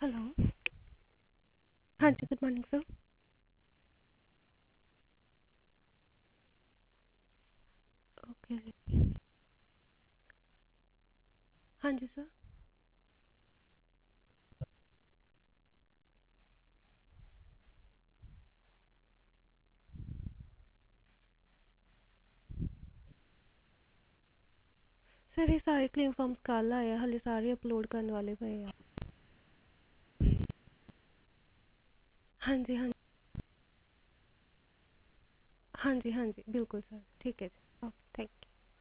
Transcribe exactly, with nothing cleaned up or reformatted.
Hello. हाँ जी, good morning sir. Okay जी। हाँ जी सर। सर ये सारे क्लेम फॉर्म्स कल आए आ, हले सारे अपलोड करने वाले पे आ। हाँ जी हाँ। हाँ जी हाँ जी बिल्कुल सर, ठीक है जी, ओके थैंक यू।